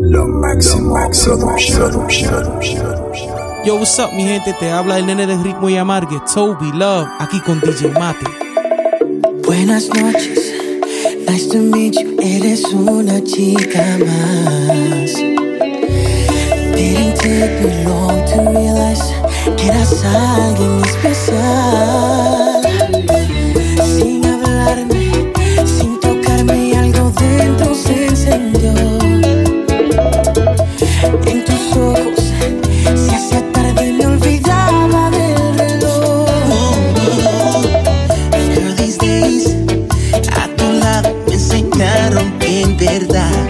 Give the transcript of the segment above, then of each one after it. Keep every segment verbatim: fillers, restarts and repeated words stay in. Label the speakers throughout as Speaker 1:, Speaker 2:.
Speaker 1: Lo máximo, producción.
Speaker 2: Yo, what's up, mi gente? Te habla el nene de ritmo y amargue, Toby Love, aquí con D J Mate.
Speaker 3: Buenas noches, nice to meet you. Eres una chica más. Didn't take me long to realize que eras alguien especial. Sin hablarme, sin tocarme, algo dentro se encendió. En tus ojos se hacía tarde y me olvidaba del reloj. Girl, these days a tu lado me enseñaron que en verdad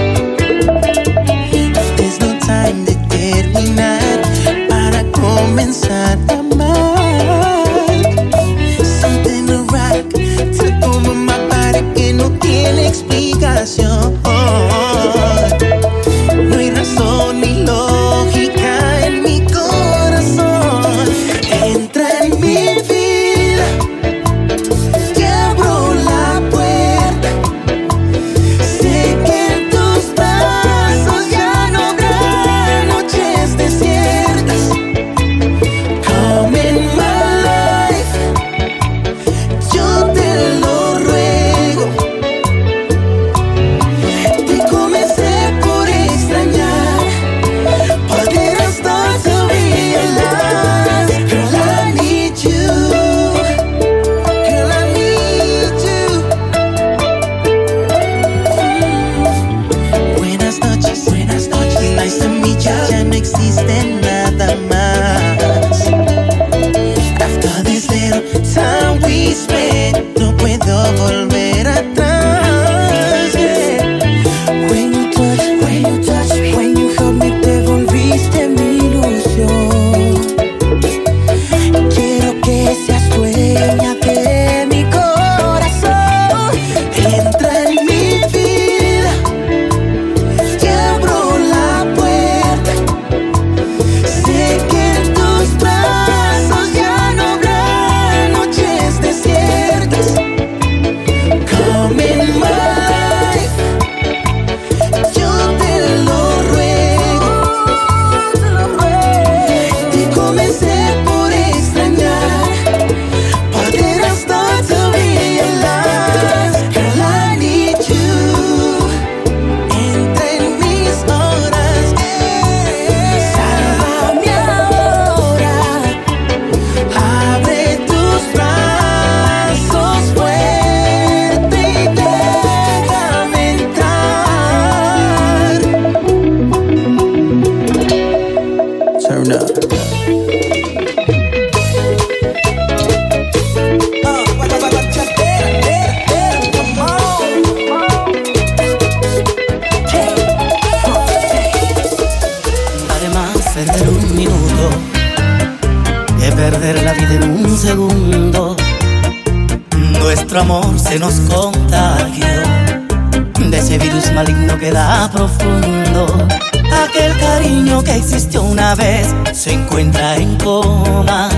Speaker 3: there's no time de terminar para comenzar a amar. Something to rock, te toma my body que no tiene explicación. No hay razón ni lógica en mi corazón. Entra en mi vida, te abro la puerta. Sé que en tus brazos ya no habrá noches desiertas. Come in my life, yo te lo ruego. Te comencé por extrañar, but then I start to realize, girl, I need you. Girl, I need you. Mm. Buenas noches, buenas noches, nice to meet you. Ya no existe nada más. After this little time we spent, no puedo volver atrás. Yeah. When you touch, when you touch me, when you held me, te volviste mi ilusión. Quiero que seas dueña de mi corazón. Entra en mi vida, te abro la puerta. Sé que en tus brazos ya no habrá noches desiertas. Come in my life, yo te lo ruego. Te comencé por extrañar, but then I start to realize, girl, I need you. Entra en mis horas, eh. Sálvame ahora. Abre tus brazos fuerte y déjame entrar. Turn up. Además, perder un minuto que perder la vida en un segundo. Nuestro amor se nos contagió de ese virus maligno que da profundo. Aquel cariño que existió una vez se encuentra en coma.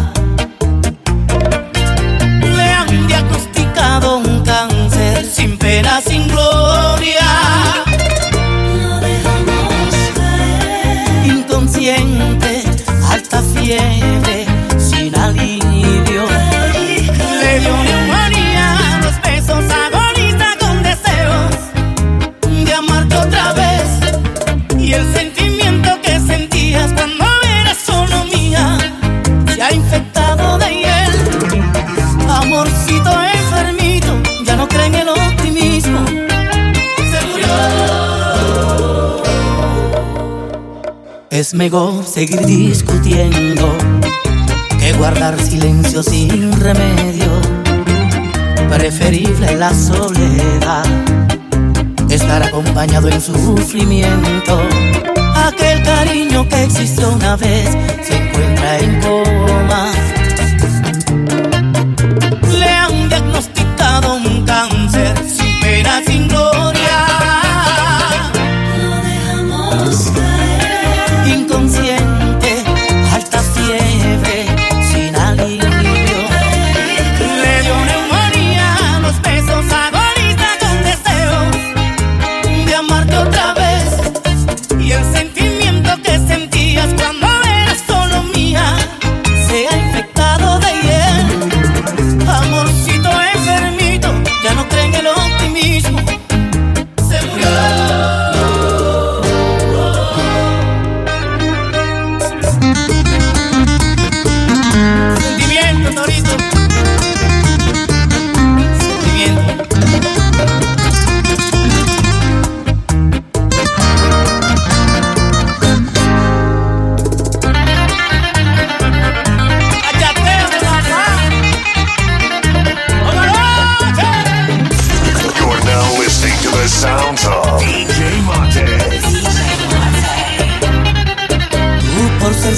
Speaker 3: Le han diagnosticado un cáncer sin pena, sin gloria. Lo dejamos caer. Inconsciente, alta fiebre, sin alivio. Le dio neumonía, los besos agoniza con deseos de amarte otra vez. Y el sentimiento que sentías cuando eras solo mía se ha infectado de hiel. Amorcito enfermito, ya no cree en el optimismo. Se murió. Es mejor seguir discutiendo que guardar silencio sin remedio. Preferible la soledad, estar acompañado en sufrimiento. Aquel cariño que existió una vez se encuentra en coma. Le han diagnosticado un cáncer sin pena, sin gloria. Lo dejamos caer. Inconsciente, alta fiebre, sin alivio. Le dio neumonía, los besos agoniza con deseos de amarte otra vez.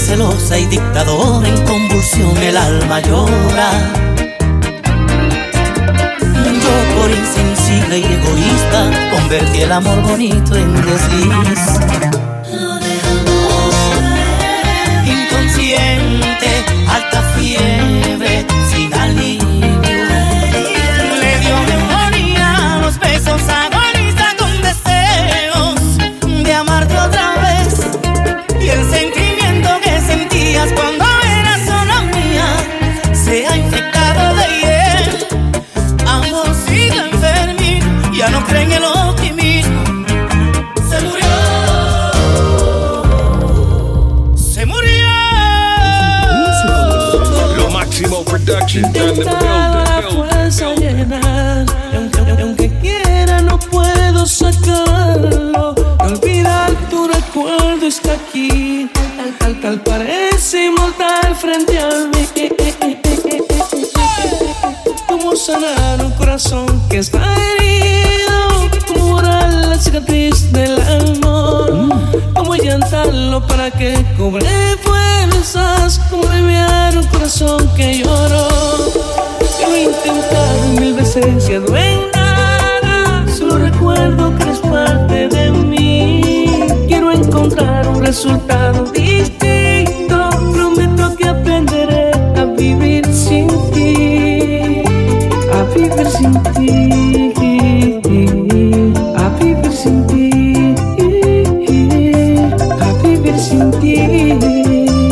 Speaker 3: celosa y dictadora, en convulsión el alma llora. Yo por insensible y egoísta convertí el amor bonito en desliz. Lo dejamos caer. Inconsciente, alta fiebre, sin alivio. Le dio memoria, los besos agoniza con deseos de amarte otra vez. Y el sentimiento que sentías cuando eras sola mía se ha infectado de hiel. Amor sigue enfermito, ya no cree en el optimismo. Se murió, se murió.
Speaker 4: Lo Máximo Production in the building.
Speaker 5: Fuerza llenar, y aunque, aunque quiera no puedo sacarlo. Olvidar tu recuerdo está aquí, tal, tal, tal parece inmortal frente a mí. Cómo sanar un corazón que está herido, cómo borrar la cicatriz del amor, cómo llantarlo para que cobre fuerzas, cómo aliviar un corazón que lloró. Lo he intentado mil veces, quedó en nada, solo recuerdo que eres parte de mí. Quiero encontrar un resultado distinto, prometo que aprenderé a vivir sin ti, a vivir sin ti, a vivir sin ti, a vivir sin ti.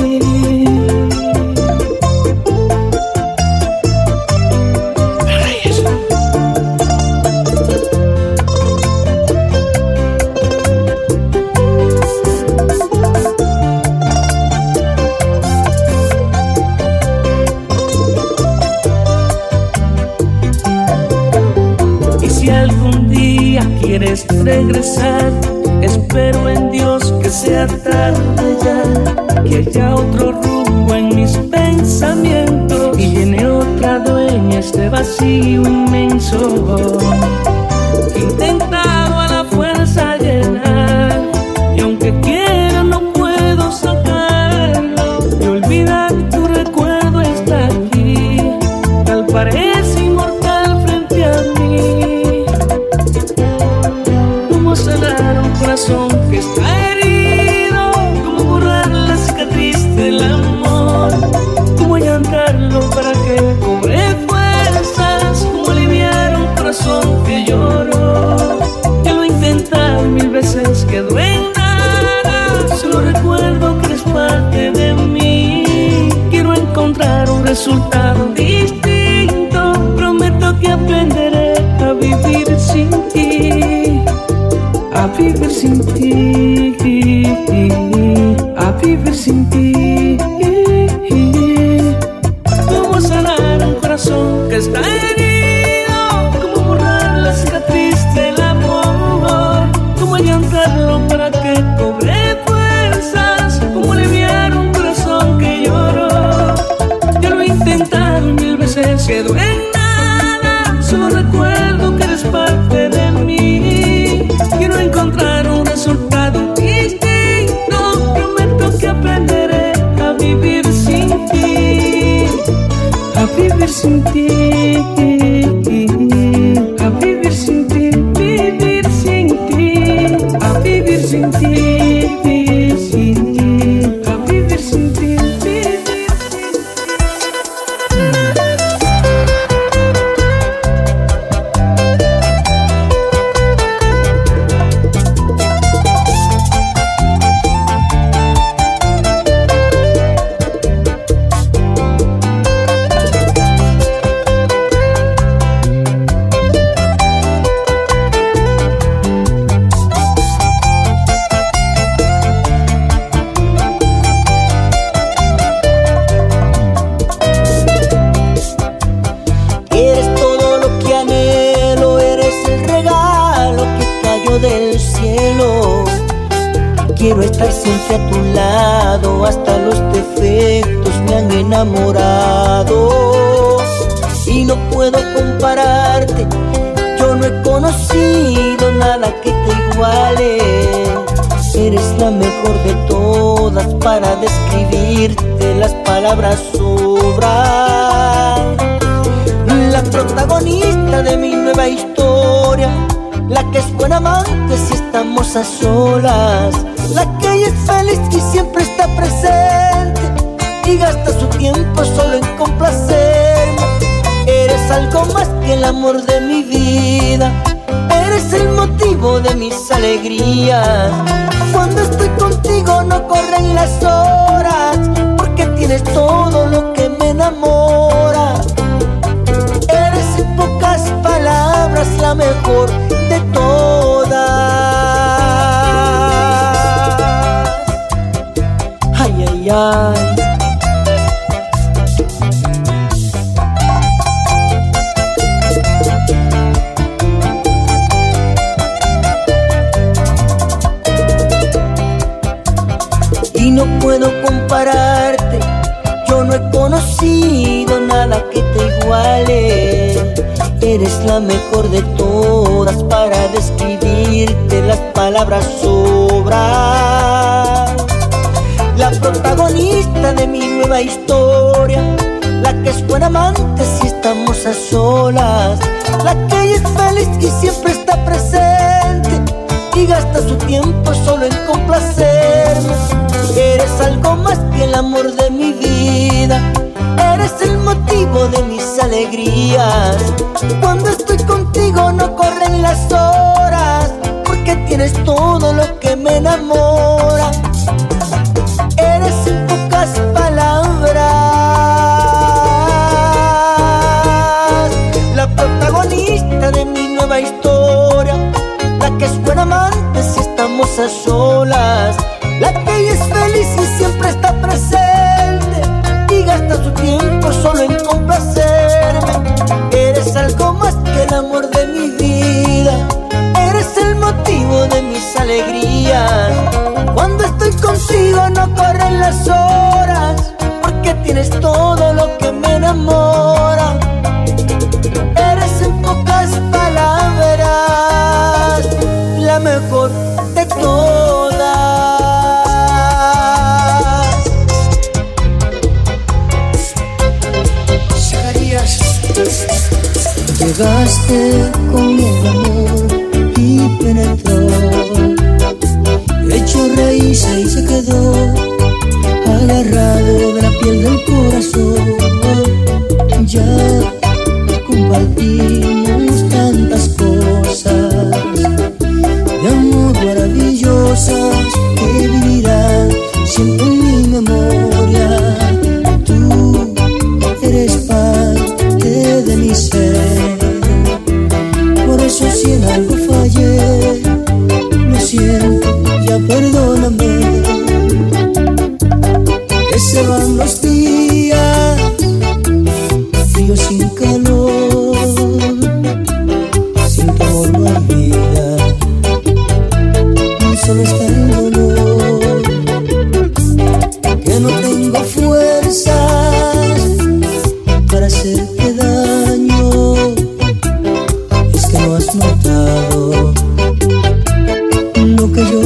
Speaker 5: Quieres regresar, espero en Dios que sea tarde ya, que haya otro rumbo en mis pensamientos y llene otra dueña este vacío inmenso. He intentado a la fuerza llenar, y aunque quiera no puedo sacarlo. Y olvidar tu recuerdo está aquí, tal parece inmortal frente a mí. Sanar un corazón que está herido, cómo borrar la cicatriz del amor, cómo llantarlo para que cobre fuerzas, cómo aliviar un corazón que lloró. Ya lo he intentado mil veces, quedó en nada, solo recuerdo que eres parte de mí. Quiero encontrar un resultado distinto, prometo que aprenderé a vivir sin ti, a vivir sin ti, a vivir sin ti. Cómo sanar un corazón que está herido, cómo borrar la cicatriz del amor, cómo llantarlo para que cobre fuerzas, cómo aliviar un corazón que lloró. Ya lo he intentado mil veces, quedó en nada, solo recuerdo que eres parte de mí. Quiero encontrar un resultado distinto, prometo que aprenderé a vivir sin ti, a vivir sin ti, a vivir sin ti, vivir sin ti, a vivir sin ti, vivir sin ti, a vivir sin ti, vivir sin ti.
Speaker 3: Del cielo, quiero estar siempre a tu lado, hasta los defectos me han enamorado y no puedo compararte, yo no he conocido nada que te iguale. Eres la mejor de todas, para describirte las palabras sobran. La protagonista de mi nueva historia, la que es buena amante si estamos a solas, la que es feliz y siempre está presente y gasta su tiempo solo en complacerme. Eres algo más que el amor de mi vida, eres el motivo de mis alegrías. Cuando estoy contigo no corren las horas, porque tienes todo lo que me enamora. Eres en pocas palabras la mejor de todas. Ay, ay, ay. Y no puedo compararte, yo no he conocido nada que te iguale. Eres la mejor de todas, para describirte las palabras sobran. La protagonista de mi nueva historia, la que es buena amante si estamos a solas, la que es feliz y siempre está presente y gasta su tiempo solo en complacerme. Eres algo más que el amor de mi vida, eres el motivo de mis alegrías. Cuando estoy contigo no corren las horas, porque tienes todo lo que me enamora. Eres en pocas palabras la protagonista de mi nueva historia, la que es buena amante si estamos a solas, la que es feliz y siempre está presente y gasta su tiempo solo en complacerme. Eres algo más que el amor de mi vida, eres el motivo de mis alegrías. Cuando estoy contigo no corren las horas, porque tienes todo lo que me enamora. Eres en pocas palabras la mejor de todas. Llegaste con el amor y penetró, hecho raíz y se quedó agarrado de la piel del corazón. Ya compartimos tantas cosas de amor maravillosas que vivirán siempre en mi memoria. Tú eres parte de mi ser, por eso si en algo fallé, lo siento, ya perdóname. Que se van los días, frío sin calor, sin tu amor no hay vida, solo está el dolor. Que no tengo fuerzas para hacerte daño, es que no has notado lo que yo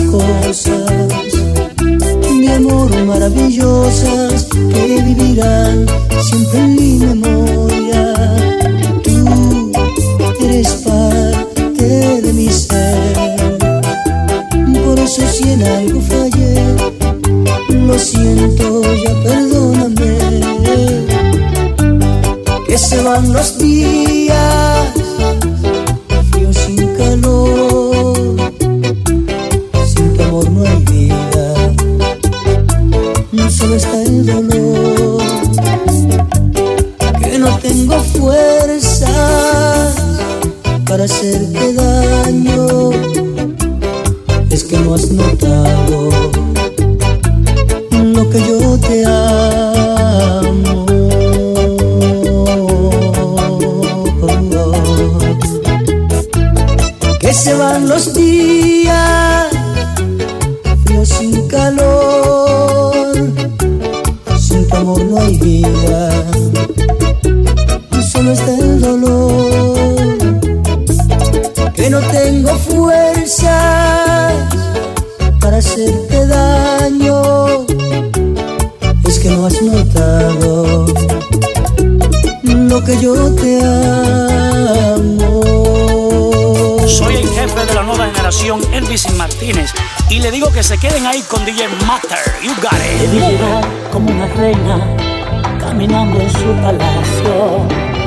Speaker 6: cosas de amor maravillosas que vivirán siempre en mi memoria. Tú eres parte de mi ser, por eso si en algo fallé, lo siento, ya perdóname. Que se van los días, frío sin calor, sin tu amor no hay vida, solo está el dolor. Que no tengo fuerzas para hacerte daño, es que no has notado lo que yo te amo. Que se van los días, frío sin calor, sin tu amor no hay vida, solo está el dolor. Que no tengo fuerzas para hacerte daño, es que no has notado lo que yo te amo.
Speaker 7: Soy el jefe de la nueva generación, Elvis Martínez, y le digo que se queden ahí con D J Master. You got it.
Speaker 8: Debí llegar como una reina caminando en su palacio.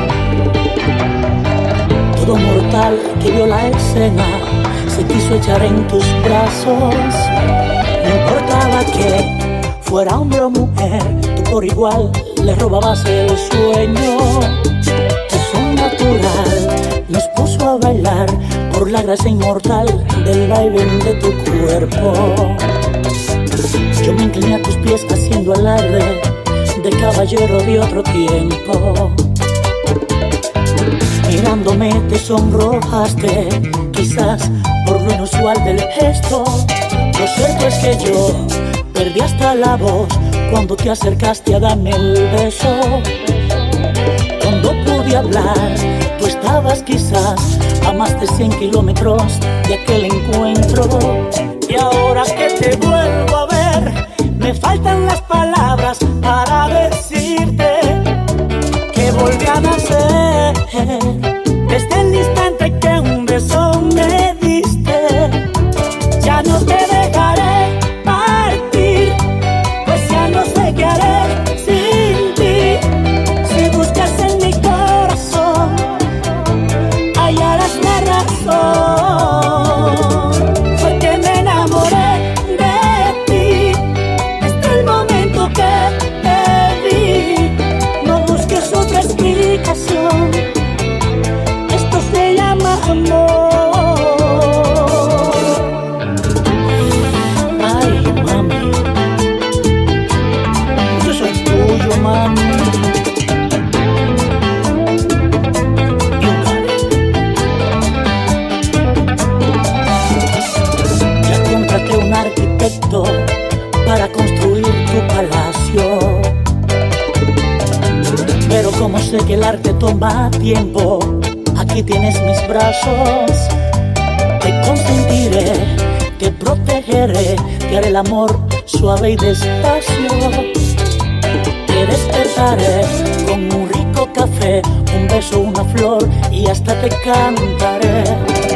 Speaker 8: Todo mortal que vio la escena se quiso echar en tus brazos. No importaba que fuera hombre o mujer, tú por igual le robabas el sueño. Es un natural, nos puso a bailar por la gracia inmortal del baile de tu cuerpo. Yo me incliné a tus pies haciendo alarde de caballero de otro tiempo. Mirándome te sonrojaste, quizás por lo inusual del gesto. Lo cierto es que yo perdí hasta la voz cuando te acercaste a darme el beso. Cuando pude hablar, tú estabas quizás a más de cien kilómetros de aquel encuentro. Y ahora que te vuelvo a ver, me faltan las palabras para decirte que volví a nacer. Desde el instante que un beso me diste, ya no te dejaré partir, pues ya no sé qué haré sin ti. Si buscas en mi corazón, hallarás la razón, porque me enamoré de ti desde el momento que te vi. No busques otra explicación, esto se llama amor. Ay, mami, yo soy tuyo, mami. You got it. Ya contraté un arquitecto para construir tu palacio, pero como sé que el arte toma tiempo, aquí tienes mis brazos. Te consentiré, te protegeré, te haré el amor suave y despacio. Te despertaré con un rico café, un beso, una flor y hasta te cantaré.